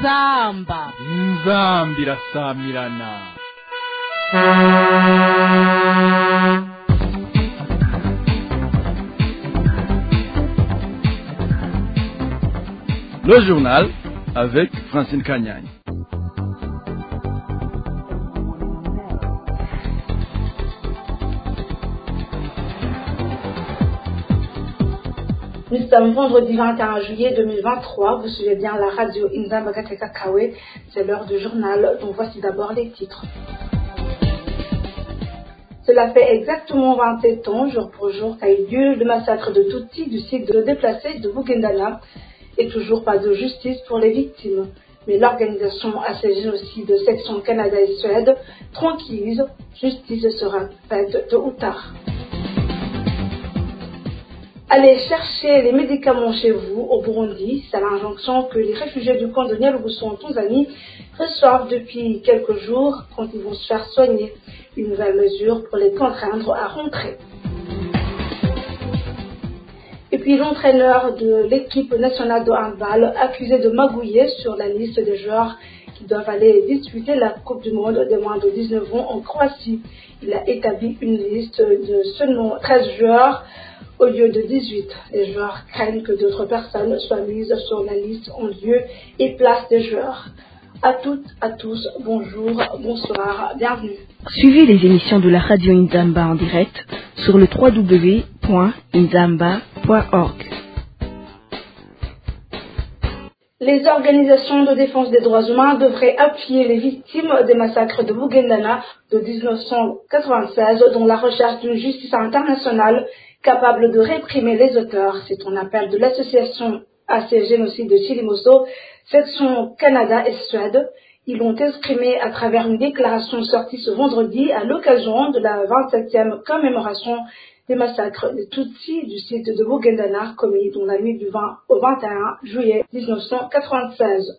inzamba irasamirana. Le journal avec Francine Kanyagne. Nous sommes vendredi 21 juillet 2023, vous suivez bien la radio Inzamba Kakakawe, c'est l'heure du journal, dont voici d'abord les titres. Cela fait exactement 27 ans, jour pour jour, qu'a eu lieu le massacre de Tutsi du site de déplacés de Bugendana, et toujours pas de justice pour les victimes. Mais l'organisation à ces génocides de section Canada et Suède tranquillise, justice sera faite tôt ou tard. Allez chercher les médicaments chez vous au Burundi, c'est l'injonction que les réfugiés du camp de Nyarugusu en Tanzanie reçoivent depuis quelques jours quand ils vont se faire soigner. Une nouvelle mesure pour les contraindre à rentrer. Et puis l'entraîneur de l'équipe nationale de handball accusé de magouiller sur la liste des joueurs qui doivent aller disputer la Coupe du Monde des moins de 19 ans en Croatie. Il a établi une liste de seulement 13 joueurs au lieu de 18. Les joueurs craignent que d'autres personnes soient mises sur la liste en lieu et place des joueurs. À toutes, à tous, bonjour, bonsoir, bienvenue. Suivez les émissions de la radio Inzamba en direct sur le www.inzamba.org. Les organisations de défense des droits humains devraient appuyer les victimes des massacres de Bugendana de 1996 dans la recherche d'une justice internationale capable de réprimer les auteurs. C'est un appel de l'association à ces génocides de Chilimoso, section Canada et Suède. Ils l'ont exprimé à travers une déclaration sortie ce vendredi à l'occasion de la 27e commémoration des massacres des Tutsis du site de Bugendana commis dans la nuit du 20 au 21 juillet 1996.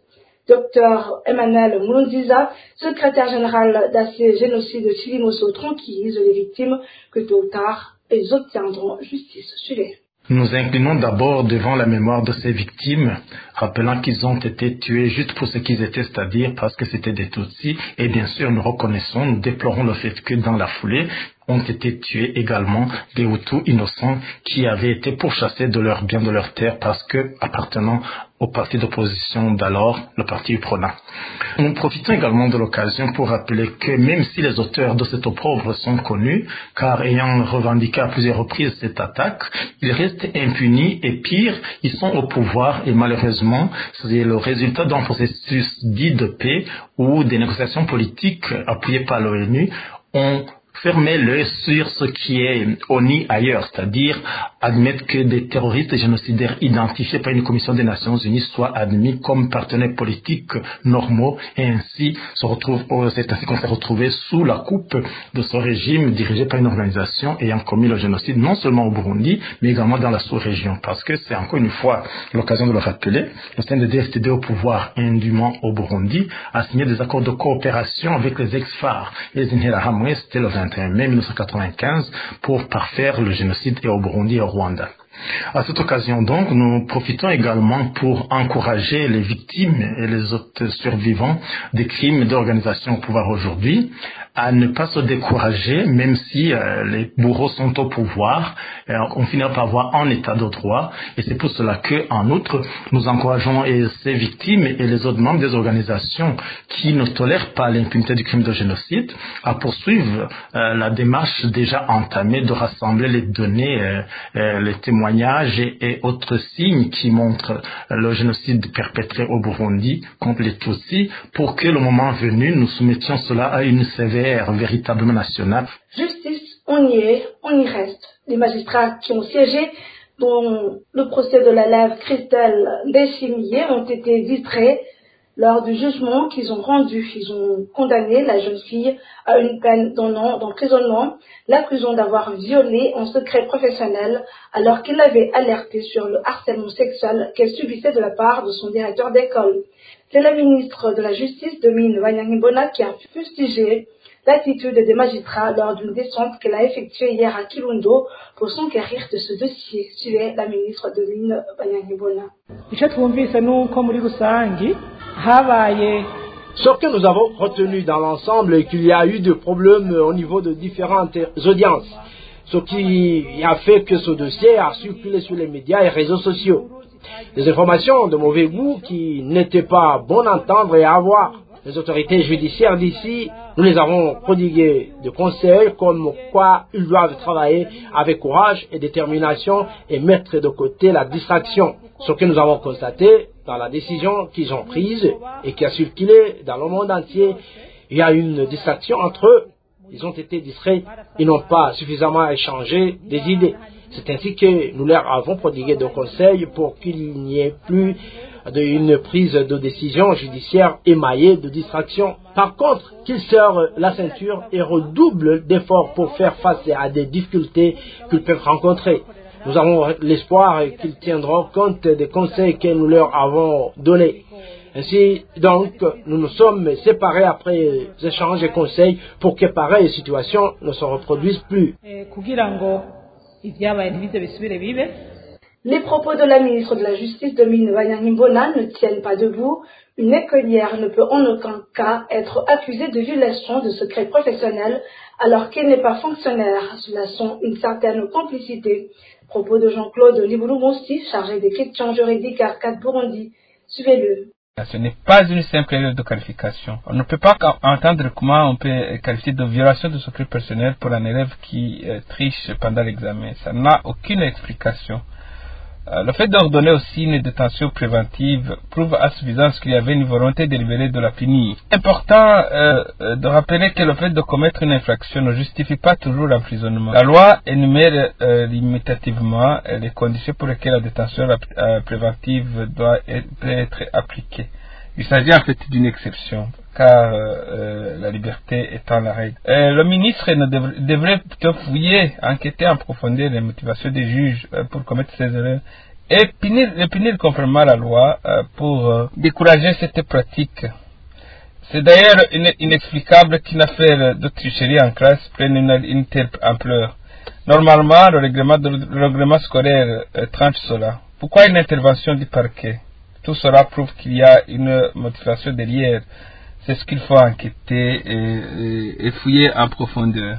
Dr Emmanuel Mulundiza, secrétaire général d'ACE Génocide de Chilimoso, tranquillise les victimes que tôt ou tard, ils obtiendront justice. Suivez. Nous nous inclinons d'abord devant la mémoire de ces victimes, rappelant qu'ils ont été tués juste pour ce qu'ils étaient, c'est-à-dire parce que c'était des Tutsis. Et bien sûr, nous reconnaissons, nous déplorons le fait que dans la foulée, ont été tués également des Hutus innocents qui avaient été pourchassés de leurs biens, de leurs terres, parce que appartenant au parti d'opposition d'alors, le parti UPRONA. Nous profitons également de l'occasion pour rappeler que même si les auteurs de cet opprobre sont connus, car ayant revendiqué à plusieurs reprises cette attaque, ils restent impunis et pire, ils sont au pouvoir et malheureusement, c'est le résultat d'un processus dit de paix ou des négociations politiques appuyées par l'ONU ont fermer l'œil sur ce qui est ONU ailleurs, c'est-à-dire admettre que des terroristes et génocidaires identifiés par une commission des Nations Unies soient admis comme partenaires politiques normaux et ainsi c'est ainsi qu'on s'est retrouvé sous la coupe de ce régime dirigé par une organisation ayant commis le génocide non seulement au Burundi mais également dans la sous-région, parce que c'est encore une fois l'occasion de le rappeler, le CNDD-FDD au pouvoir indûment au Burundi a signé des accords de coopération avec les ex-FARC et les Interahamwe, c'était le 21 mai 1995 pour parfaire le génocide et au Burundi et au Rwanda. À cette occasion donc, nous profitons également pour encourager les victimes et les autres survivants des crimes d'organisation au pouvoir aujourd'hui à ne pas se décourager, même si les bourreaux sont au pouvoir, on finira par avoir un état de droit, et c'est pour cela que, en outre, nous encourageons ces victimes et les autres membres des organisations qui ne tolèrent pas l'impunité du crime de génocide à poursuivre la démarche déjà entamée de rassembler les données, les témoignages et autres signes qui montrent le génocide perpétré au Burundi contre les Tutsis, pour que le moment venu, nous soumettions cela à une sévère véritablement nationale. Justice, on y est, on y reste. Les magistrats qui ont siégé dans le procès de l'élève Christelle Ndeshimiye ont été distraits lors du jugement qu'ils ont rendu. Ils ont condamné la jeune fille à une peine d'un an d'emprisonnement, l'accusant d'avoir violé en secret professionnel alors qu'il l'avait alerté sur le harcèlement sexuel qu'elle subissait de la part de son directeur d'école. C'est la ministre de la Justice, Domine Banyangimbona, qui a fustigé l'attitude des magistrats lors d'une descente qu'elle a effectuée hier à Kirundo pour s'enquérir de ce dossier. Suivez la ministre Domine Banyangimbona. Icyo twumvise nuko muri rusangi Ce que nous avons retenu dans l'ensemble est qu'il y a eu des problèmes au niveau de différentes audiences, ce qui a fait que ce dossier a circulé sur les médias et réseaux sociaux. Des informations de mauvais goût qui n'étaient pas bonnes à entendre et à avoir. Les autorités judiciaires d'ici, nous les avons prodigué de conseils comme quoi ils doivent travailler avec courage et détermination et mettre de côté la distraction. Ce que nous avons constaté dans la décision qu'ils ont prise et qui a circulé dans le monde entier, il y a une distraction entre eux. Ils ont été distraits, ils n'ont pas suffisamment échangé des idées. C'est ainsi que nous leur avons prodigué de conseils pour qu'il n'y ait plus d'une prise de décision judiciaire émaillée de distraction. Par contre, qu'ils serrent la ceinture et redoublent d'efforts pour faire face à des difficultés qu'ils peuvent rencontrer. Nous avons l'espoir qu'ils tiendront compte des conseils que nous leur avons donnés. Ainsi, donc, nous nous sommes séparés après les échanges et conseils pour que pareilles situations ne se reproduisent plus. Les propos de la ministre de la Justice, Dominique Banyangimbona, ne tiennent pas debout. Une écolière ne peut en aucun cas être accusée de violation de secret professionnel alors qu'elle n'est pas fonctionnaire. Cela sont une certaine complicité. Propos de Jean-Claude Libouloumonsi, chargé des questions juridiques à Arcade Burundi. Suivez-le. Ce n'est pas une simple erreur de qualification. On ne peut pas entendre comment on peut qualifier de violation de secret personnel pour un élève qui triche pendant l'examen. Ça n'a aucune explication. Le fait d'ordonner aussi une détention préventive prouve à suffisance qu'il y avait une volonté délibérée de la punir. Important de rappeler que le fait de commettre une infraction ne justifie pas toujours l'emprisonnement. La loi énumère limitativement les conditions pour lesquelles la détention préventive doit être appliquée. Il s'agit en fait d'une exception, car la liberté étant la règle. Le ministre devrait plutôt fouiller, enquêter en profondeur les motivations des juges pour commettre ces erreurs et les punir conformément à la loi pour décourager cette pratique. C'est d'ailleurs inexplicable qu'une affaire de tricherie en classe prenne une telle ampleur. Normalement, le règlement scolaire tranche cela. Pourquoi une intervention du parquet? Tout cela prouve qu'il y a une motivation derrière. C'est ce qu'il faut enquêter et fouiller en profondeur.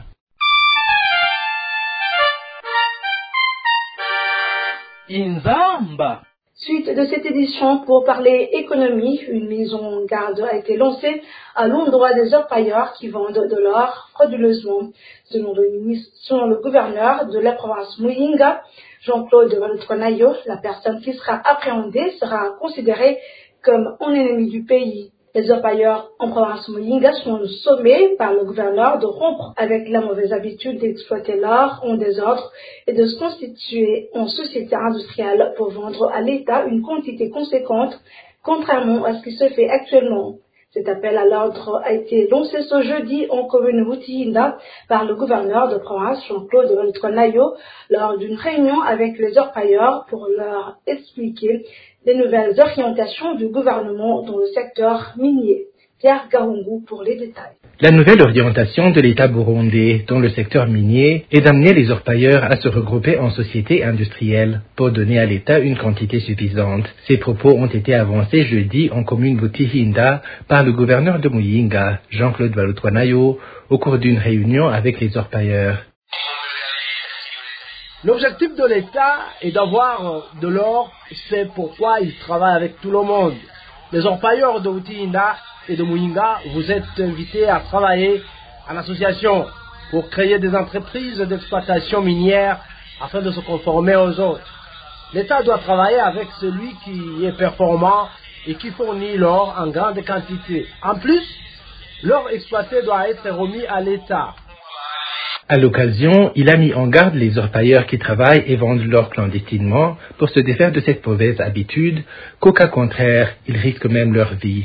Inzamba. Suite de cette édition, pour parler économie, une maison garde a été lancée à l'endroit des orpailleurs qui vendent de l'or frauduleusement. Selon le gouverneur de la province Muyinga, Jean-Claude Valutwanayo, la personne qui sera appréhendée sera considérée comme un ennemi du pays. Les orpailleurs en province Muyinga sont sommés par le gouverneur de rompre avec la mauvaise habitude d'exploiter l'or en désordre et de se constituer en société industrielle pour vendre à l'État une quantité conséquente, contrairement à ce qui se fait actuellement. Cet appel à l'ordre a été lancé ce jeudi en commune Butihinda par le gouverneur de province Jean-Claude Valutwanayo lors d'une réunion avec les orpailleurs pour leur expliquer les nouvelles orientations du gouvernement dans le secteur minier. Pierre Garungu pour les détails. La nouvelle orientation de l'État burundais dans le secteur minier est d'amener les orpailleurs à se regrouper en sociétés industrielles pour donner à l'État une quantité suffisante. Ces propos ont été avancés jeudi en commune Butihinda par le gouverneur de Muyinga, Jean-Claude Valutwanayo, au cours d'une réunion avec les orpailleurs. L'objectif de l'État est d'avoir de l'or, c'est pourquoi il travaille avec tout le monde. Les orpailleurs de Butihinda et de Muyinga, vous êtes invités à travailler en association pour créer des entreprises d'exploitation minière afin de se conformer aux autres. L'État doit travailler avec celui qui est performant et qui fournit l'or en grande quantité. En plus, l'or exploité doit être remis à l'État. À l'occasion, il a mis en garde les orpailleurs qui travaillent et vendent l'or clandestinement pour se défaire de cette mauvaise habitude, qu'au cas contraire, ils risquent même leur vie.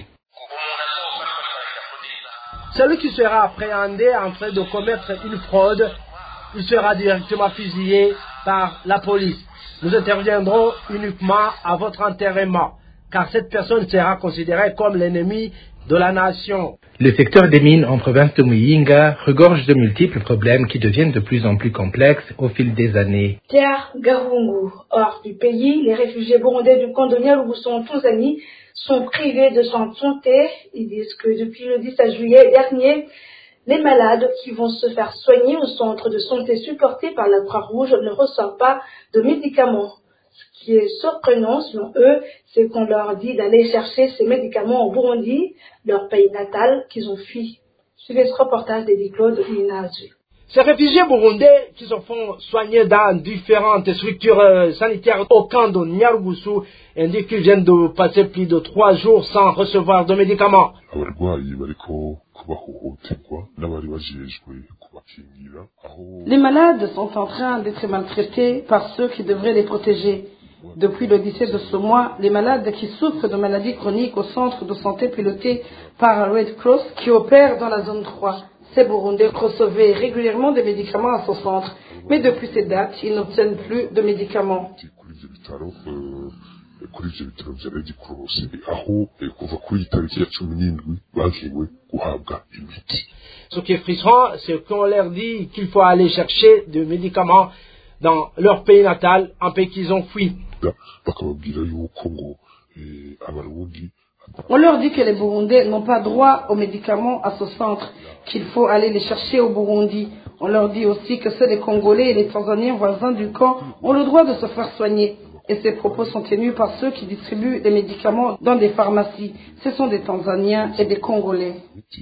Celui qui sera appréhendé en train de commettre une fraude, il sera directement fusillé par la police. Nous interviendrons uniquement à votre enterrement, car cette personne sera considérée comme l'ennemi de la nation. Le secteur des mines en province de Muyinga regorge de multiples problèmes qui deviennent de plus en plus complexes au fil des années. Pierre Garungu, hors du pays, les réfugiés burundais du camp de Nyarugusu en Tanzanie sont privés de soins de santé. Ils disent que depuis le 17 juillet dernier, les malades qui vont se faire soigner au centre de santé supporté par la Croix-Rouge ne reçoivent pas de médicaments. Ce qui est surprenant, selon eux, c'est qu'on leur dit d'aller chercher ces médicaments au Burundi, leur pays natal, qu'ils ont fui. Suivez ce reportage d'Eddie Claude Ninazu. Ces réfugiés burundais qui se font soigner dans différentes structures sanitaires au camp de Nyarugusu indiquent qu'ils viennent de passer plus de 3 jours sans recevoir de médicaments. Les malades sont en train d'être maltraités par ceux qui devraient les protéger. Depuis le 17 de ce mois, les malades qui souffrent de maladies chroniques au centre de santé piloté par Red Cross qui opère dans la zone 3. Ces Burundais recevaient régulièrement des médicaments à ce centre, mais depuis ces dates, ils n'obtiennent plus de médicaments. Ce qui est frustrant, c'est qu'on leur dit qu'il faut aller chercher des médicaments dans leur pays natal, un pays qu'ils ont fui. On leur dit que les Burundais n'ont pas droit aux médicaments à ce centre, qu'il faut aller les chercher au Burundi. On leur dit aussi que seuls les Congolais et les Tanzaniens voisins du camp ont le droit de se faire soigner. Et ces propos sont tenus par ceux qui distribuent les médicaments dans des pharmacies. Ce sont des Tanzaniens et des Congolais.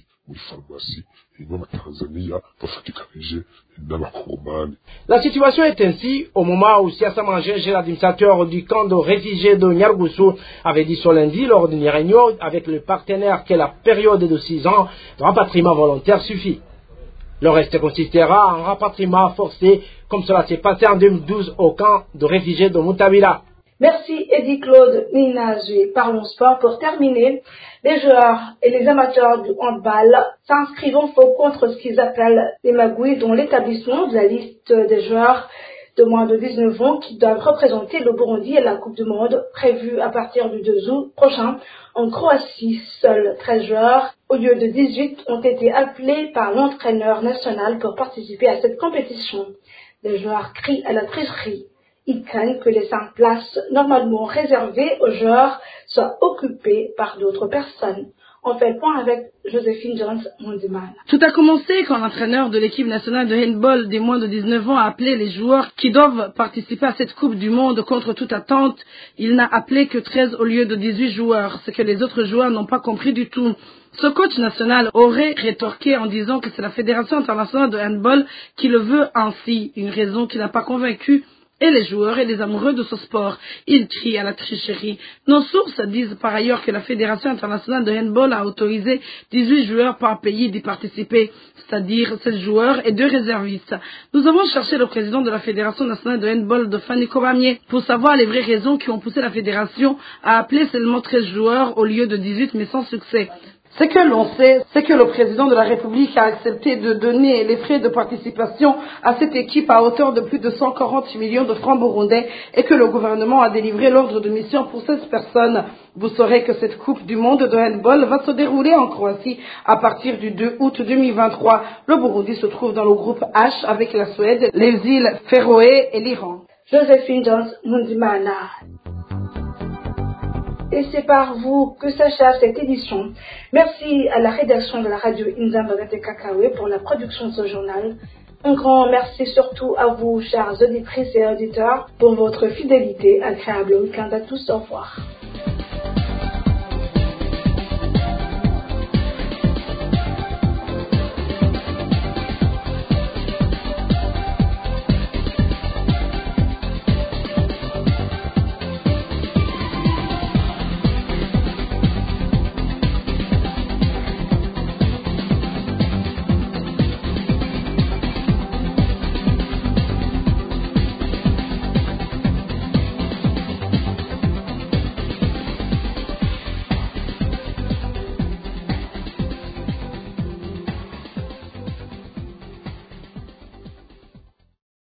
La situation est ainsi au moment où Siassa Mangenge, l'administrateur du camp de réfugiés de Nyarugusu, avait dit ce lundi lors d'une réunion avec le partenaire que la période de 6 ans de rapatriement volontaire suffit. Le reste consistera en rapatriement forcé, comme cela s'est passé en 2012 au camp de réfugiés de Mutabila. Merci Eddie Claude Ninazu. Parlons sport pour terminer. Les joueurs et les amateurs du handball s'inscrivent en faux contre ce qu'ils appellent les magouilles, dont l'établissement de la liste des joueurs de moins de 19 ans qui doivent représenter le Burundi à la Coupe du Monde prévue à partir du 2 août prochain en Croatie. Seuls 13 joueurs, au lieu de 18, ont été appelés par l'entraîneur national pour participer à cette compétition. Les joueurs crient à la tricherie. Ils craignent que les 5 places normalement réservées aux joueurs soient occupées par d'autres personnes. On fait le point avec Joséphine Jones-Mondiman. Tout a commencé quand l'entraîneur de l'équipe nationale de handball des moins de 19 ans a appelé les joueurs qui doivent participer à cette Coupe du Monde contre toute attente. Il n'a appelé que 13 au lieu de 18 joueurs, ce que les autres joueurs n'ont pas compris du tout. Ce coach national aurait rétorqué en disant que c'est la Fédération internationale de handball qui le veut ainsi, une raison qui n'a pas convaincu et les joueurs et les amoureux de ce sport. Ils crient à la tricherie. Nos sources disent par ailleurs que la Fédération internationale de handball a autorisé 18 joueurs par pays d'y participer, c'est-à-dire 16 joueurs et 2 réservistes. Nous avons cherché le président de la Fédération nationale de handball de Fanny Kobamie pour savoir les vraies raisons qui ont poussé la Fédération à appeler seulement 13 joueurs au lieu de 18, mais sans succès. Ce que l'on sait, c'est que le président de la République a accepté de donner les frais de participation à cette équipe à hauteur de plus de 140 millions de francs burundais et que le gouvernement a délivré l'ordre de mission pour 16 personnes. Vous saurez que cette Coupe du Monde de handball va se dérouler en Croatie à partir du 2 août 2023. Le Burundi se trouve dans le groupe H avec la Suède, les îles Féroé et l'Iran. Joséphine Jones-Mundimana. Et c'est par vous que s'achève cette édition. Merci à la rédaction de la radio Inzambagate Kakawe pour la production de ce journal. Un grand merci surtout à vous, chers auditrices et auditeurs, pour votre fidélité. Agréable week-end à tous. Au revoir.